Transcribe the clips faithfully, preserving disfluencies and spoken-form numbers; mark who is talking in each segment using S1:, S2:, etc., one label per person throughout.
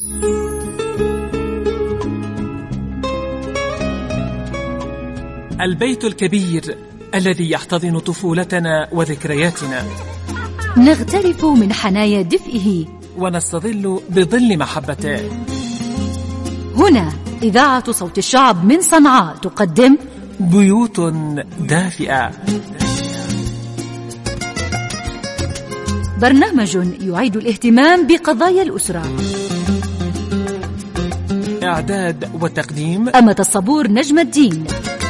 S1: البيت الكبير الذي يحتضن طفولتنا وذكرياتنا،
S2: نغترف من حنايا دفئه
S1: ونستظل بظل محبته.
S2: هنا إذاعة صوت الشعب من صنعاء تقدم
S1: بيوت دافئة،
S2: برنامج يعيد الاهتمام بقضايا الأسرة.
S1: إعداد وتقديم
S2: أمة الصبور نجم الدين،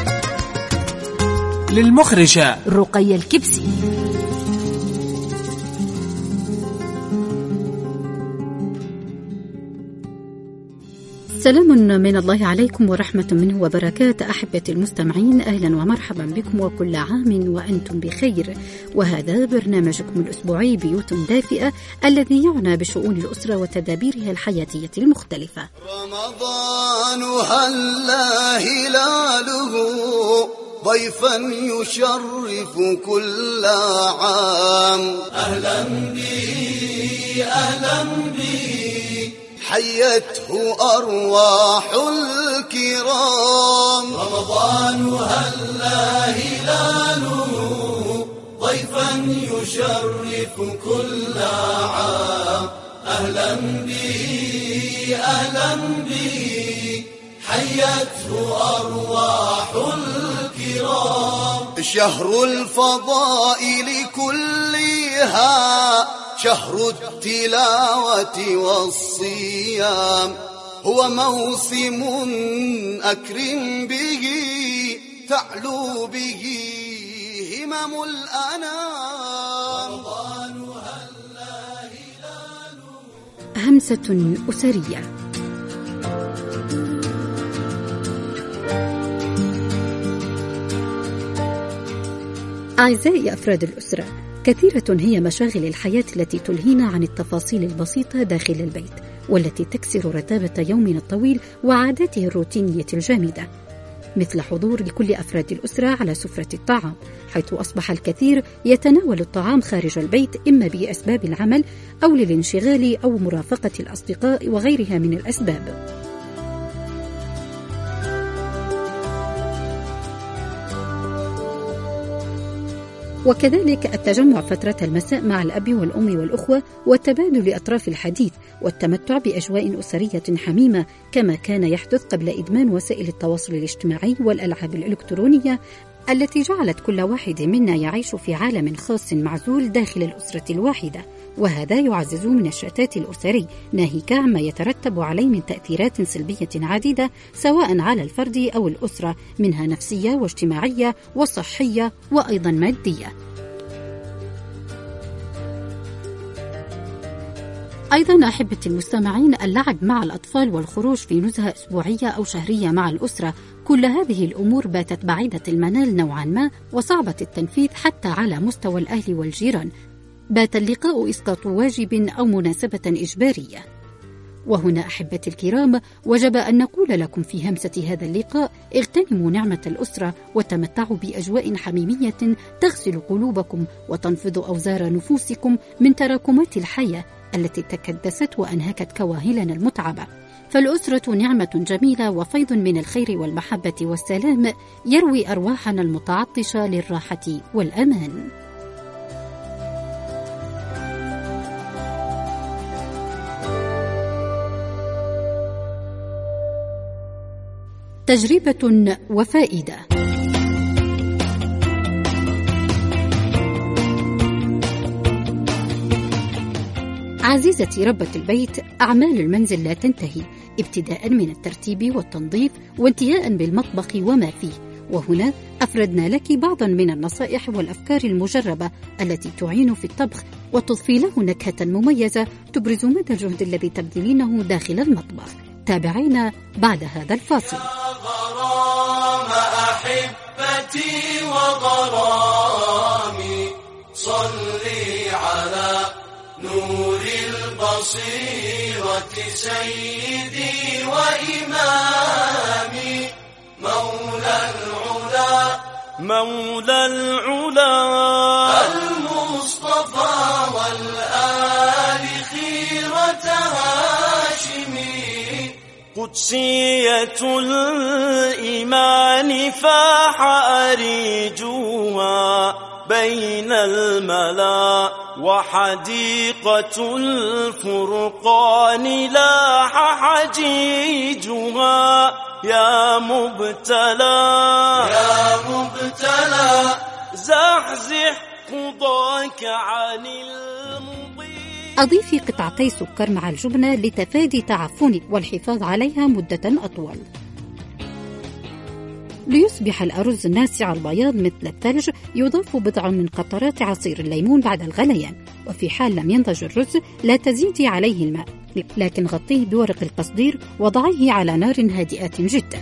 S1: للمخرجة
S2: رقية الكبسي. سلام من الله عليكم ورحمة منه وبركاته. أحبتي المستمعين، أهلا ومرحبا بكم وكل عام وأنتم بخير. وهذا برنامجكم الأسبوعي بيوت دافئة الذي يعنى بشؤون الأسرة وتدابيرها الحياتية المختلفة.
S3: رمضان هلا هلاله ضيفا يشرف كل عام، أهلا به أهلا به حيته أرواح الكرام. رمضان هلا هلاله ضيفا يشرف كل عام، أهلا به أهلا به حيته أرواح الكرام. شهر الفضائل كلها، شهر التلاوة والصيام، هو موسم أكرم به تعلو به همم الأنام.
S2: همسة أسرية. أعزائي أفراد الأسرة، كثيرة هي مشاغل الحياة التي تلهينا عن التفاصيل البسيطة داخل البيت، والتي تكسر رتابة يومنا الطويل وعاداته الروتينية الجامدة، مثل حضور لكل أفراد الأسرة على سفرة الطعام، حيث أصبح الكثير يتناول الطعام خارج البيت، إما بأسباب العمل أو للانشغال أو مرافقة الأصدقاء وغيرها من الأسباب. وكذلك التجمع فترة المساء مع الأب والأم والأخوة، والتبادل أطراف الحديث، والتمتع بأجواء أسرية حميمة، كما كان يحدث قبل إدمان وسائل التواصل الاجتماعي والألعاب الإلكترونية التي جعلت كل واحد منا يعيش في عالم خاص معزول داخل الأسرة الواحدة، وهذا يعزز من الشتات الأسري، ناهيك عما يترتب عليه من تأثيرات سلبية عديدة سواء على الفرد أو الأسرة، منها نفسية واجتماعية وصحية وأيضا مادية. أيضا أحبتي المستمعين، اللعب مع الأطفال والخروج في نزهة أسبوعية أو شهرية مع الأسرة، كل هذه الأمور باتت بعيدة المنال نوعا ما وصعبة التنفيذ حتى على مستوى الأهل والجيران. بات اللقاء إسقاط واجب أو مناسبة إجبارية. وهنا أحبتي الكرام، وجب أن نقول لكم في همسة هذا اللقاء: اغتنموا نعمة الأسرة وتمتعوا بأجواء حميمية تغسل قلوبكم وتنفض أوزار نفوسكم من تراكمات الحياة التي تكدست وأنهكت كواهلنا المتعبة. فالأسرة نعمة جميلة وفيض من الخير والمحبة والسلام يروي أرواحنا المتعطشة للراحة والأمان. تجربة وفائدة. عزيزتي ربة البيت، أعمال المنزل لا تنتهي، ابتداء من الترتيب والتنظيف وانتهاء بالمطبخ وما فيه. وهنا أفردنا لك بعضا من النصائح والأفكار المجربة التي تعين في الطبخ وتضفي له نكهة مميزة تبرز مدى الجهد الذي تبذلينه داخل المطبخ. تابعينا بعد هذا الفاصل.
S3: غرام أحبتي وغرامي، صلي على نور البصيرة سيدي وإمامي، مولى العلا مولى العلا المصطفى والآل خيرة هاشم، قدسية الإيمان فاح أريجها بين الملا، وحديقة الفرقان لاح حجيجها. يا مبتلى يا مبتلى زحزح قضاك عن المضي.
S2: أضيفي قطعتي سكر مع الجبنة لتفادي تعفنك والحفاظ عليها مدة أطول. ليصبح الأرز ناصع البياض مثل الثلج يضاف بضع من قطرات عصير الليمون بعد الغليان، وفي حال لم ينضج الرز لا تزيدي عليه الماء، لكن غطيه بورق القصدير وضعيه على نار هادئة جدا.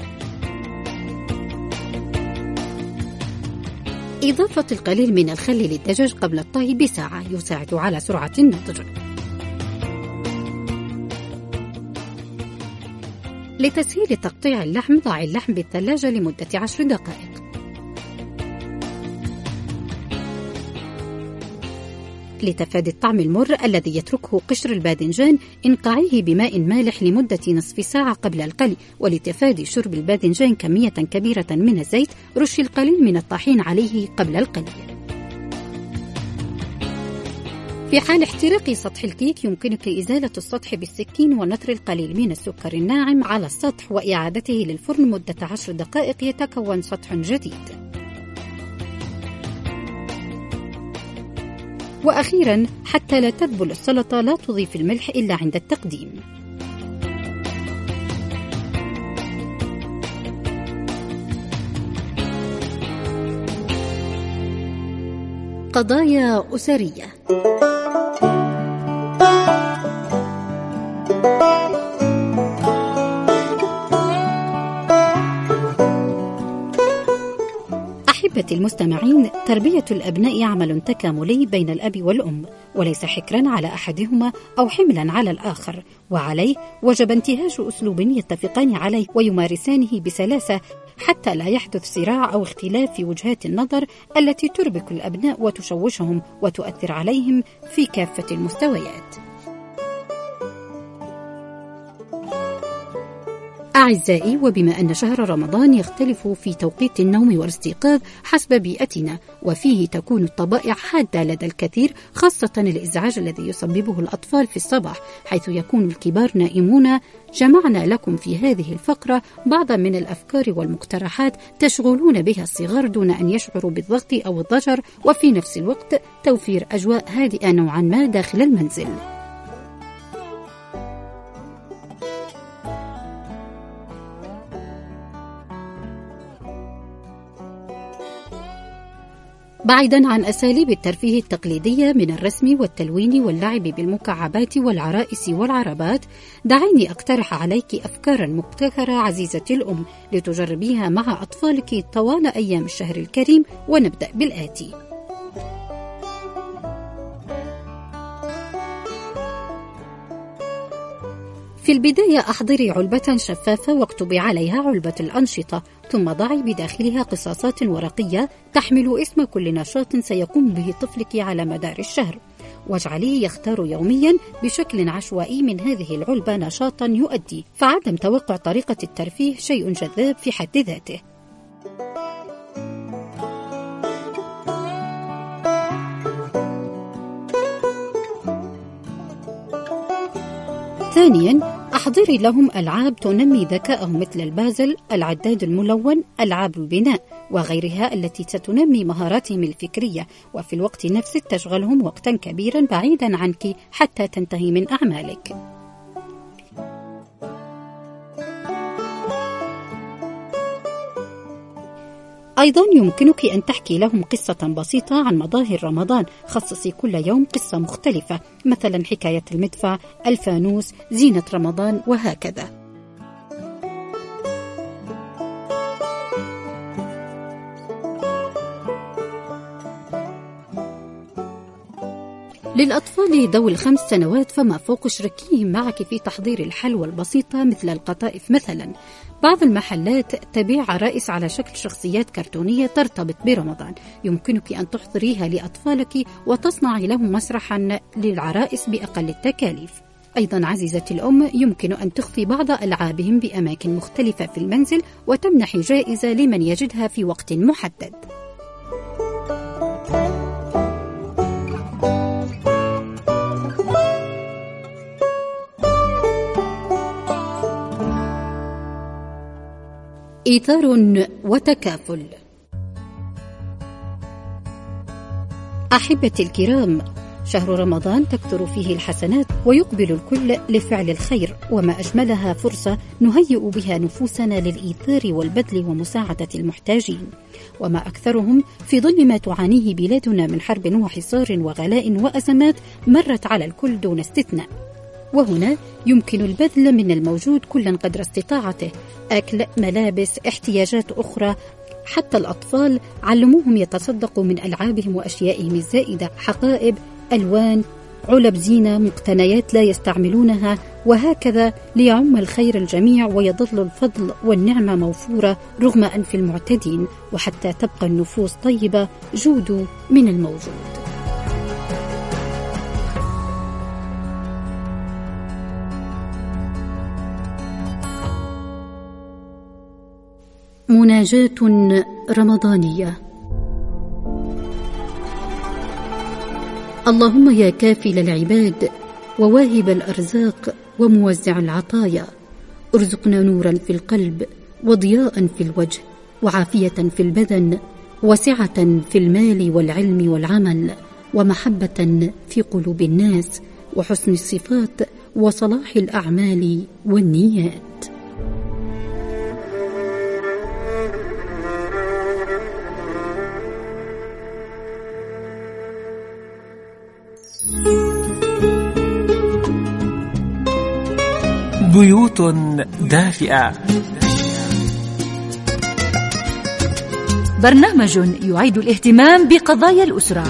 S2: إضافة القليل من الخل للدجاج قبل الطهي بساعة يساعد على سرعة النضج. لتسهيل تقطيع اللحم ضع اللحم بالثلاجة لمدة عشر دقائق. لتفادي الطعم المر الذي يتركه قشر الباذنجان انقعيه بماء مالح لمدة نصف ساعة قبل القلي. ولتفادي شرب الباذنجان كمية كبيرة من الزيت رش القليل من الطحين عليه قبل القلي. في حال احتراق سطح الكيك يمكنك إزالة السطح بالسكين ونثر القليل من السكر الناعم على السطح وإعادته للفرن مدة عشر دقائق يتكون سطح جديد. وأخيراً، حتى لا تذبل السلطة لا تضيف الملح إلا عند التقديم. قضايا أسرية. أحبتي المستمعين، تربية الأبناء عمل تكاملي بين الأب والأم، وليس حكرا على أحدهما أو حملا على الآخر، وعليه وجب انتهاج أسلوب يتفقان عليه ويمارسانه بسلاسة حتى لا يحدث صراع أو اختلاف في وجهات النظر التي تربك الأبناء وتشوشهم وتؤثر عليهم في كافة المستويات. أعزائي، وبما أن شهر رمضان يختلف في توقيت النوم والاستيقاظ حسب بيئتنا، وفيه تكون الطبائع حادة لدى الكثير، خاصة الإزعاج الذي يسببه الأطفال في الصباح حيث يكون الكبار نائمون، جمعنا لكم في هذه الفقرة بعضا من الأفكار والمقترحات تشغلون بها الصغار دون أن يشعروا بالضغط أو الضجر، وفي نفس الوقت توفير أجواء هادئة نوعا ما داخل المنزل. بعيدا عن أساليب الترفيه التقليدية من الرسم والتلوين واللعب بالمكعبات والعرائس والعربات، دعيني أقترح عليك أفكارا مبتكرة عزيزة الأم لتجربيها مع أطفالك طوال أيام الشهر الكريم، ونبدأ بالآتي. في البداية أحضري علبة شفافة واكتبي عليها علبة الأنشطة، ثم ضعي بداخلها قصاصات ورقية تحمل اسم كل نشاط سيقوم به طفلك على مدار الشهر، واجعليه يختار يوميا بشكل عشوائي من هذه العلبة نشاطا يؤدي، فعدم توقع طريقة الترفيه شيء جذاب في حد ذاته. ثانيا، أحضري لهم ألعاب تنمي ذكائهم مثل البازل، العداد الملون، ألعاب البناء وغيرها التي ستنمي مهاراتهم الفكرية، وفي الوقت نفسه تشغلهم وقتا كبيرا بعيدا عنك حتى تنتهي من أعمالك. أيضا يمكنك أن تحكي لهم قصة بسيطة عن مظاهر رمضان، خصصي كل يوم قصة مختلفة، مثلا حكاية المدفع، الفانوس، زينة رمضان وهكذا. للأطفال ذوي الخمس سنوات فما فوق اشركيهم معك في تحضير الحلوى البسيطة مثل القطائف مثلا. بعض المحلات تبيع عرائس على شكل شخصيات كرتونية ترتبط برمضان، يمكنك أن تحضريها لأطفالك وتصنعي لهم مسرحا للعرائس بأقل التكاليف. أيضا عزيزتي الأم، يمكن أن تخفي بعض ألعابهم بأماكن مختلفة في المنزل وتمنح جائزة لمن يجدها في وقت محدد. إيثار وتكافل. أحبتي الكرام، شهر رمضان تكثر فيه الحسنات ويقبل الكل لفعل الخير، وما أجملها فرصة نهيئ بها نفوسنا للإيثار والبذل ومساعدة المحتاجين، وما أكثرهم في ظل ما تعانيه بلادنا من حرب وحصار وغلاء وأزمات مرت على الكل دون استثناء. وهنا يمكن البذل من الموجود كلا قدر استطاعته، أكل، ملابس، احتياجات أخرى. حتى الأطفال علموهم يتصدقوا من ألعابهم وأشيائهم الزائدة، حقائب، ألوان، علب زينة، مقتنيات لا يستعملونها، وهكذا ليعم الخير الجميع ويظل الفضل والنعمة موفورة رغم أنف المعتدين، وحتى تبقى النفوس طيبة. جودوا من الموجود. مناجاة رمضانية. اللهم يا كافل العباد وواهب الأرزاق وموزع العطايا، ارزقنا نورا في القلب وضياء في الوجه وعافية في البدن وسعة في المال والعلم والعمل ومحبة في قلوب الناس وحسن الصفات وصلاح الأعمال والنيات.
S1: بيوت دافئة،
S4: برنامج يعيد الاهتمام بقضايا الأسرة.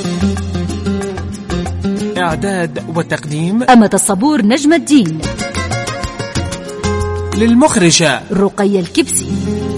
S1: إعداد وتقديم
S4: أمة الصبور نجم الدين،
S1: للمخرجة
S4: رقية الكبسي.